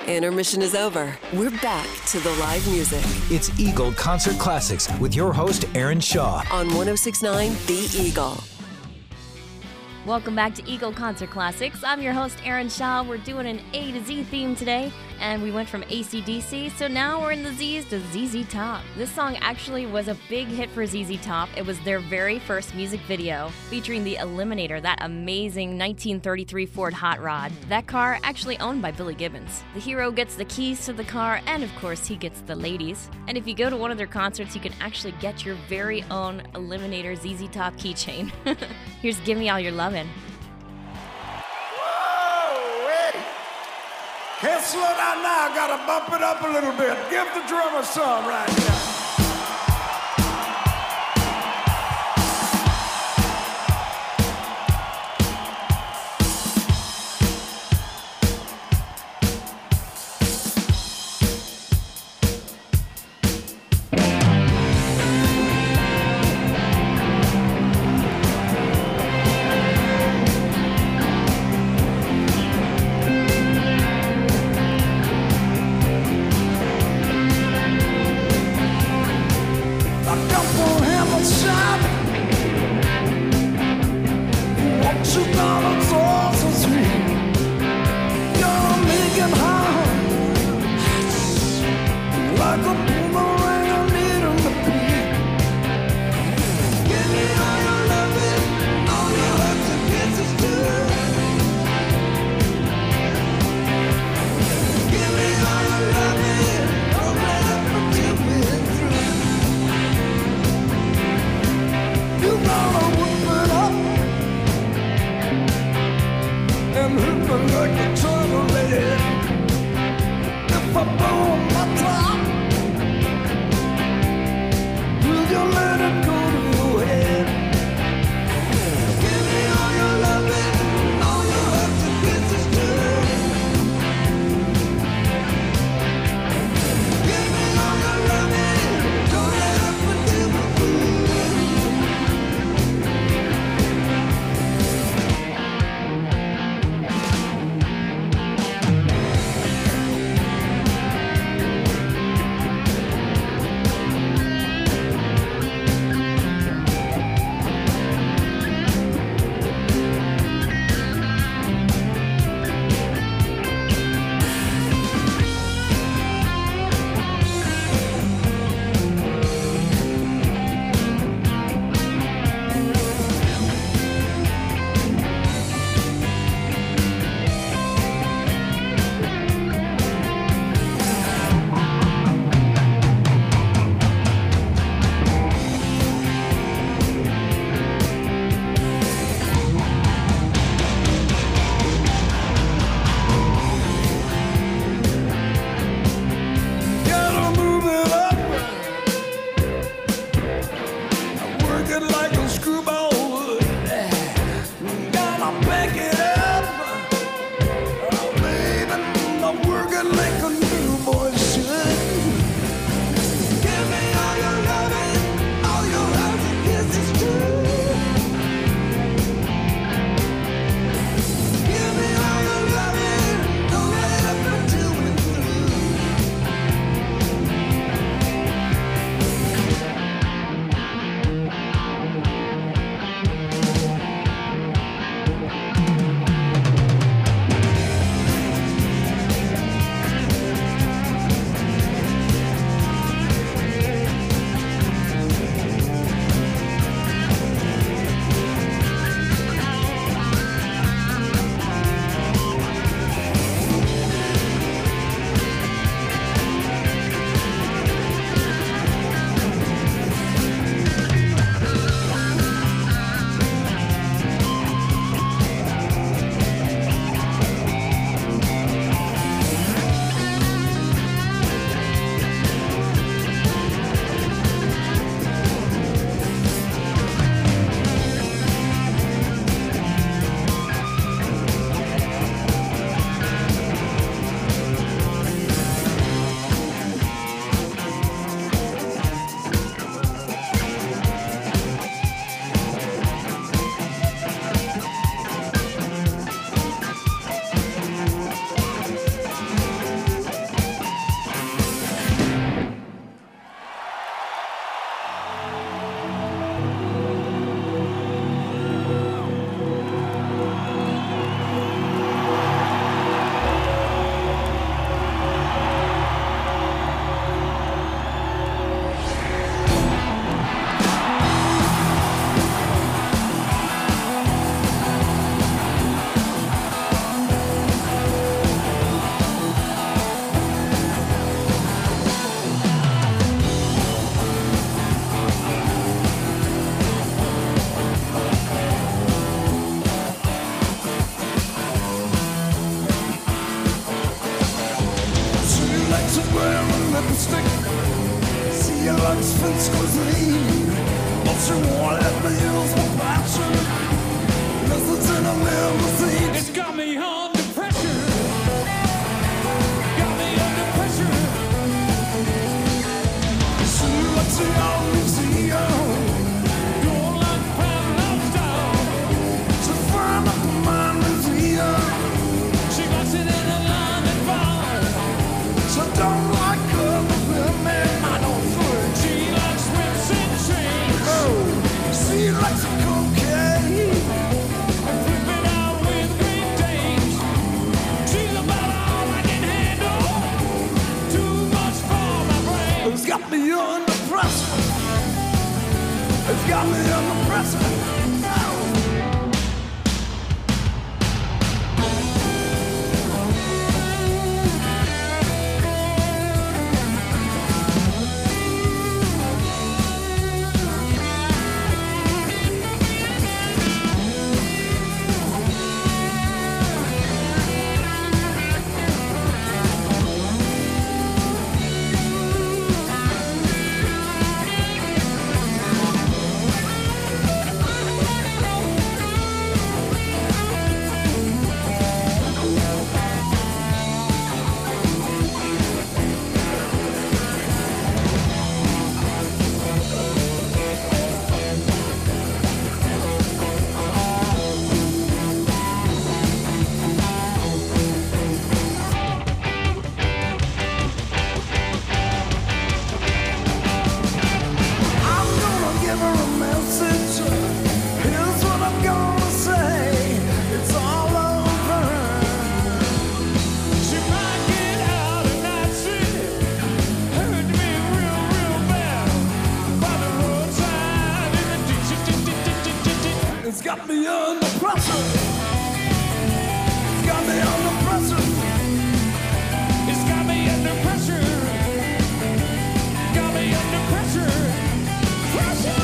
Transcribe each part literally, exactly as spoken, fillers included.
Intermission is over. We're back to the live music. It's Eagle Concert Classics with your host, Aaron Shaw. On one oh six point nine The Eagle. Welcome back to Eagle Concert Classics. I'm your host, Aaron Shaw. We're doing an A to Z theme today, and we went from A C D C, so now we're in the Z's to Z Z Top. This song actually was a big hit for Z Z Top. It was their very first music video featuring the Eliminator, that amazing nineteen thirty-three Ford Hot Rod. That car actually owned by Billy Gibbons. The hero gets the keys to the car, and of course he gets the ladies. And if you go to one of their concerts, you can actually get your very own Eliminator Z Z Top keychain. Here's Give Me All Your Lovin'. Whoa, hey. Can't slow down now, gotta bump it up a little bit. Give the drummer some right now. with the stick. See, your looks fence cuisine, but you won't let me use my passion. Listen in a limousine. It's got me under pressure. Got me under pressure. She looks in your museum. Don't like Pavlov style. She find up in my museum. She likes it in a London bar. She don't like other women, I don't think. She likes whips and chains. Oh, she likes cocaine. Flip it out with Green Danes. She's about all I can handle. Too much for my brain. It's got me under pressure. It's got me under pressure. Oh. I'm gonna give her a message. Here's what I'm gonna say. It's all over. She might get out and not see. Hurt me real, real bad. By the roadside in the ditch. It's got me under pressure. It's got me under pressure. It's got me under pressure. Got me under pressure. Pressure!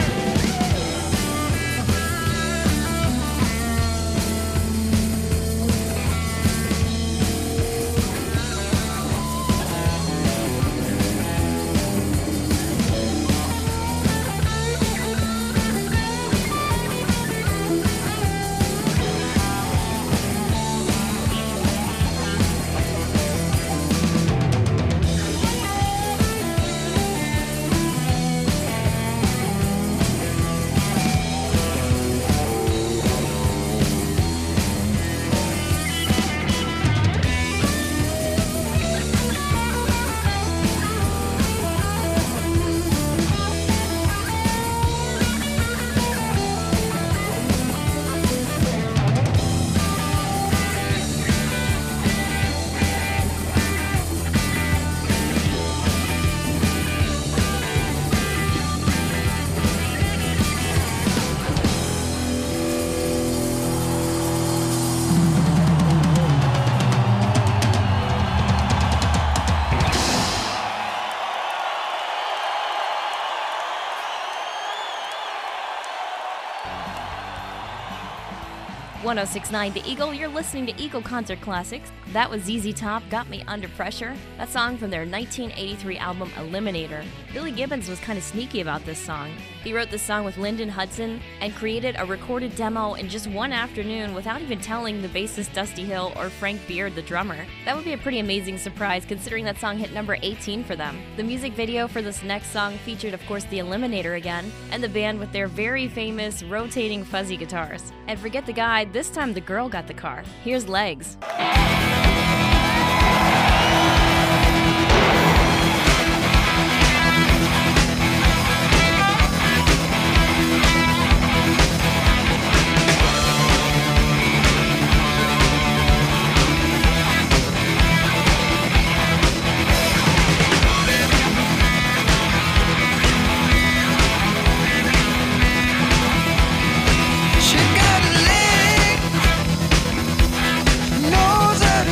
one oh six point nine The Eagle, you're listening to Eagle Concert Classics. That was Z Z Top, Got Me Under Pressure, that song from their nineteen eighty-three album Eliminator. Billy Gibbons was kind of sneaky about this song. He wrote this song with Lyndon Hudson and created a recorded demo in just one afternoon without even telling the bassist Dusty Hill or Frank Beard, the drummer. That would be a pretty amazing surprise considering that song hit number eighteen for them. The music video for this next song featured, of course, the Eliminator again, and the band with their very famous rotating fuzzy guitars. And forget the guy, this time the girl got the car. Here's Legs. She got a leg, nose and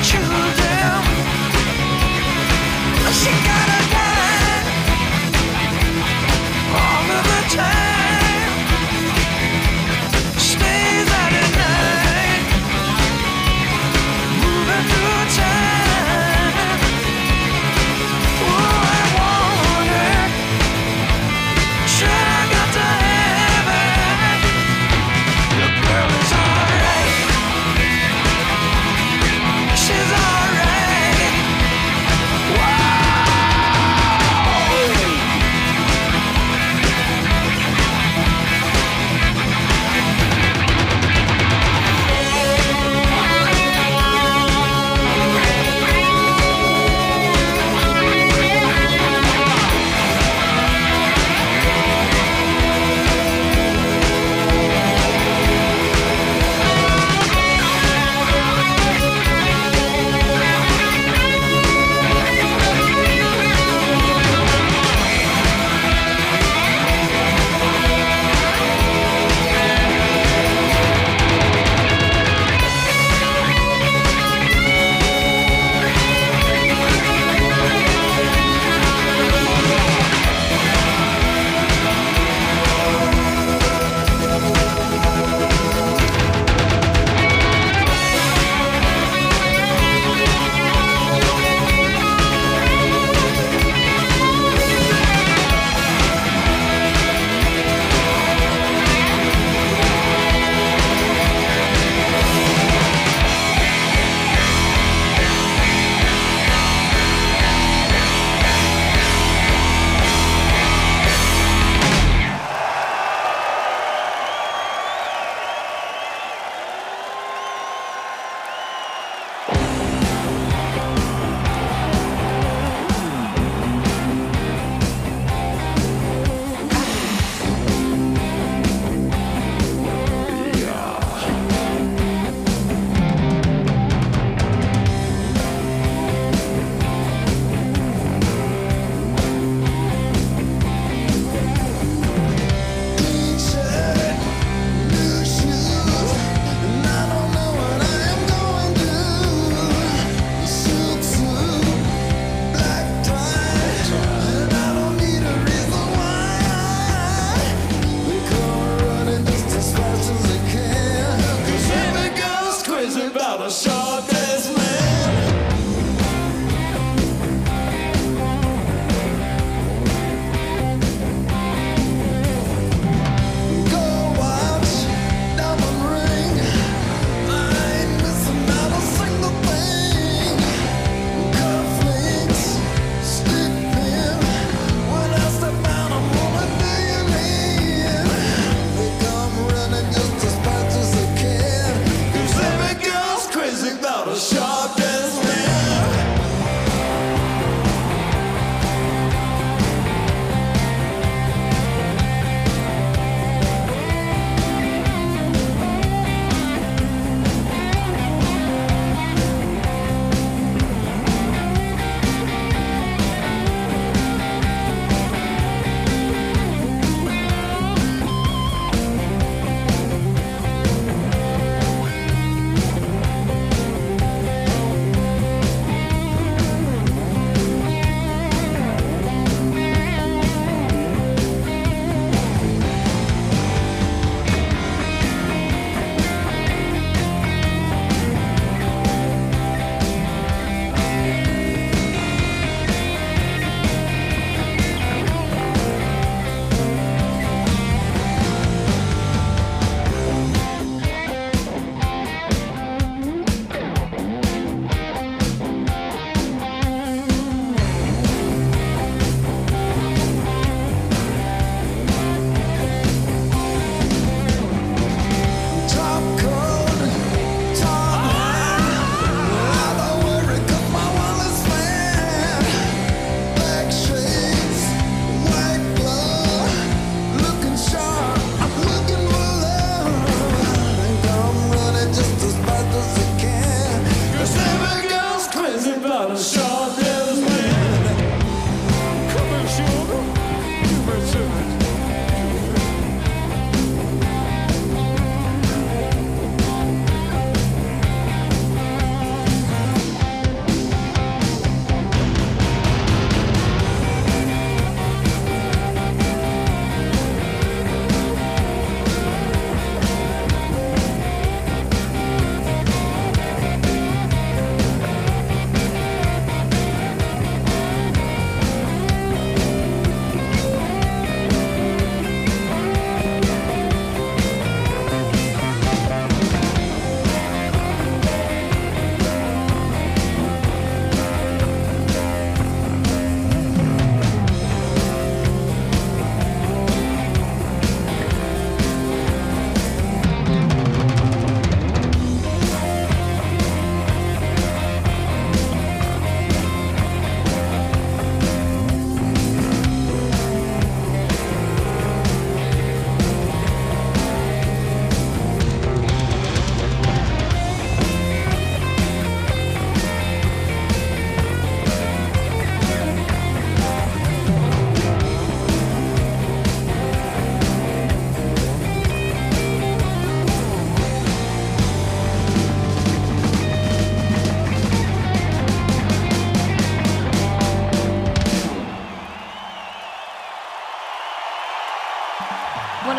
children. She got a dime all of the time. Stays out at night, moving through time. Oh, I want it. Sure, I got to have it. The girl is alright. She's alright. Wow.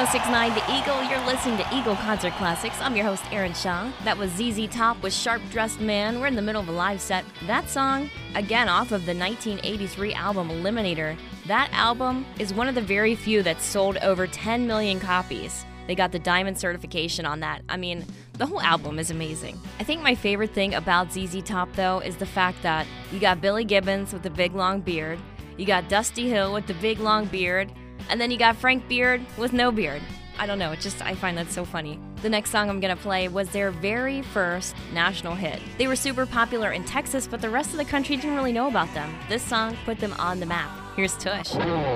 six nine The Eagle. You're listening to Eagle Concert Classics. I'm your host, Aaron Shaw. That was Z Z Top with Sharp Dressed Man. We're in the middle of a live set. That song, again, off of the nineteen eighty-three album Eliminator. That album is one of the very few that sold over ten million copies. They got the diamond certification on that. I mean, the whole album is amazing. I think my favorite thing about Z Z Top, though, is the fact that you got Billy Gibbons with the big long beard, you got Dusty Hill with the big long beard, and then you got Frank Beard with no beard. I don't know, it just, I find that so funny. The next song I'm gonna play was their very first national hit. They were super popular in Texas, but the rest of the country didn't really know about them. This song put them on the map. Here's Tush.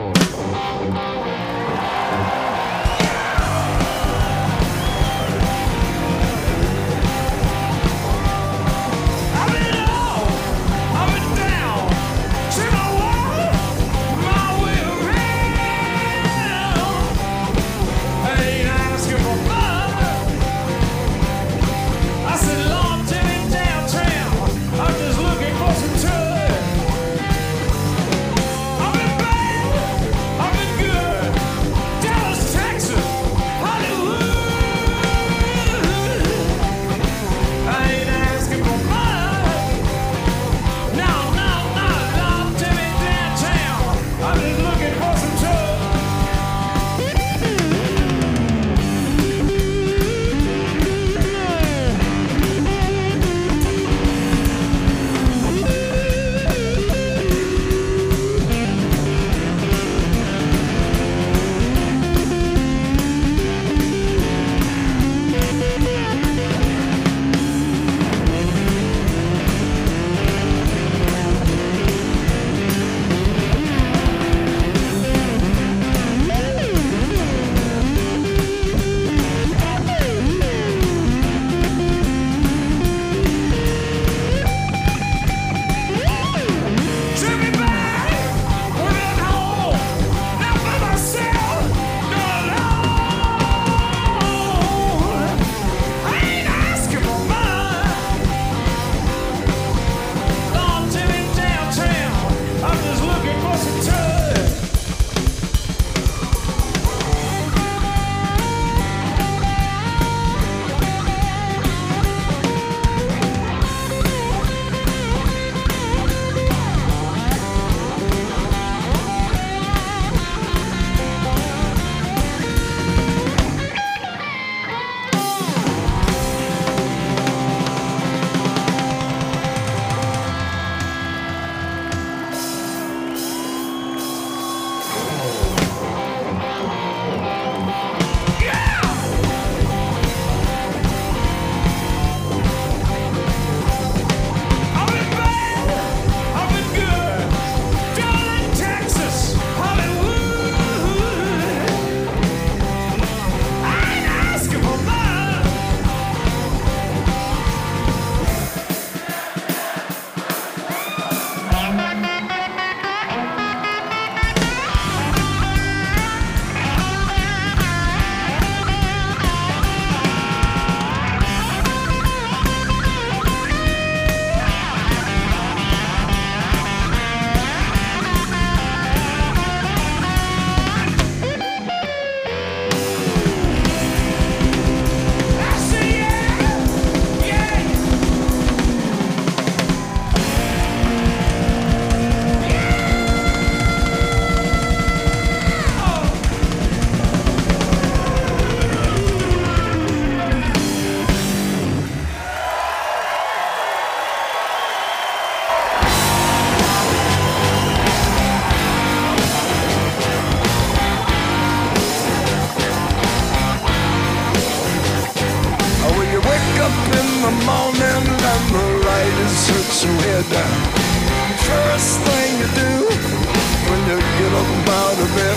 First thing you do when you get up out of bed,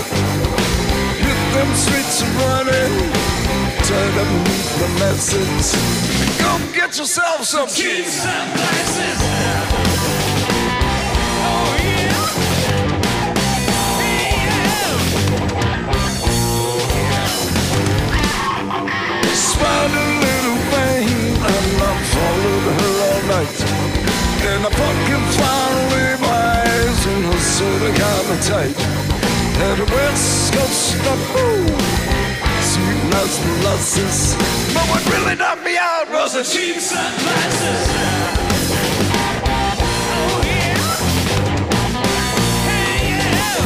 hit them streets running, turn up the message. Go get yourself some keys and glasses. Oh yeah, yeah. Smiled a little thing, and I followed her all night. And I fucking finally my eyes and her sort of kind of tight. And the West Coast stuff, ooh, sweet as molasses. But what really knocked me out was the cheap sunglasses. Oh yeah, hey yeah,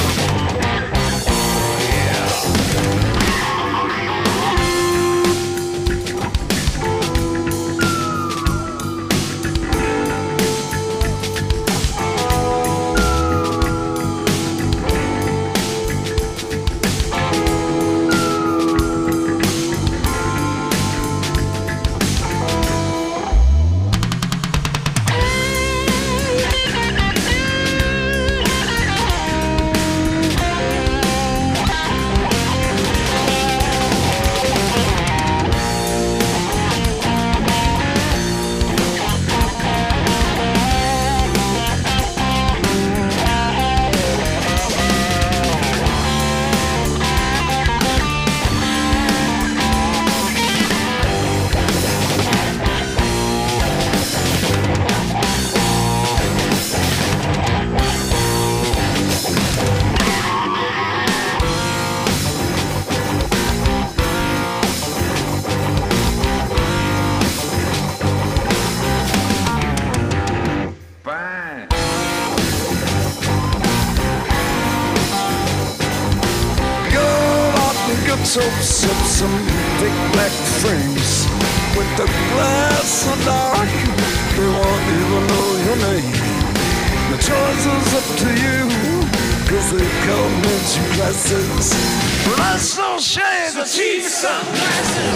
soaps up some big black frames with the glass so dark they won't even know your name. The choice is up to you, cause they come in two classes. But that's no shame, the cheap sunglasses.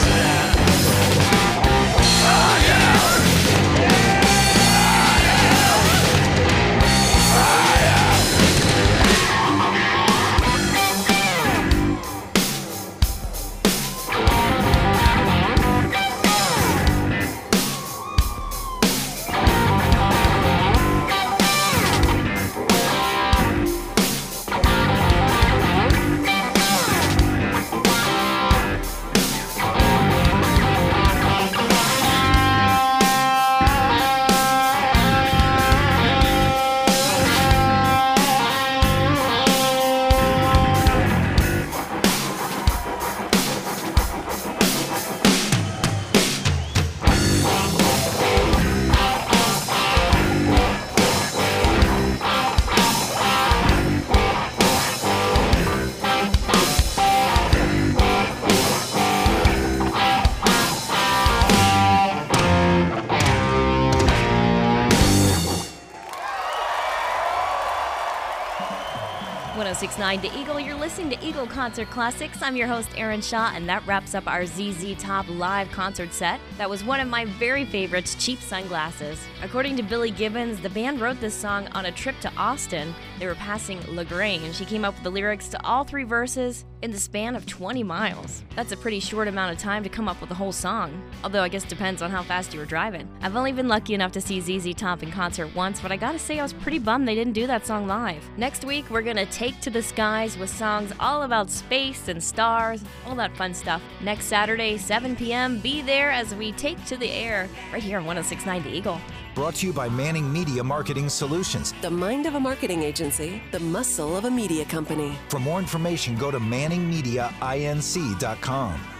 Oh yeah. one oh six point nine The Eagle. You're listening to Eagle Concert Classics. I'm your host, Erin Shaw, and that wraps up our Z Z Top live concert set. That was one of my very favorites, Cheap Sunglasses. According to Billy Gibbons, the band wrote this song on a trip to Austin. They were passing LaGrange. He came up with the lyrics to all three verses in the span of twenty miles. That's a pretty short amount of time to come up with a whole song. Although I guess it depends on how fast you were driving. I've only been lucky enough to see Z Z Top in concert once, but I gotta say I was pretty bummed they didn't do that song live. Next week, we're gonna take to the skies with songs all about space and stars, all that fun stuff. Next Saturday, seven p.m., be there as we take to the air, right here on one oh six point nine The Eagle. Brought to you by Manning Media Marketing Solutions. The mind of a marketing agency, the muscle of a media company. For more information, go to manning media inc dot com.